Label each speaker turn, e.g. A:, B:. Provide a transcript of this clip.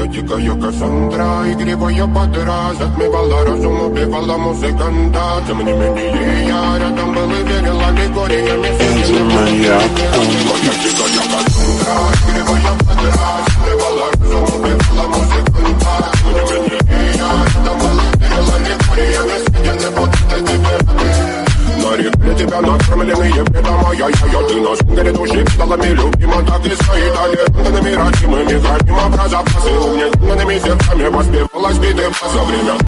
A: Моя дикая Кассандра, игривая подра, затмевала разум, убивала музыканта. Тем не менее я рядом был и верил аллегориями. Моя дикая Кассандра, игривая подра, затмевала разум, убивала музыканта. Тем не менее я рядом был и верил аллегориями. Съедены вот этой температуры. Нарекли тебя накормленные бредом, ай-яй-яй, ты на сунгере души педалами любима, так и стоит талентами родимыми, храним образа, посыл, незнанными сердцами воспевалась биты за время.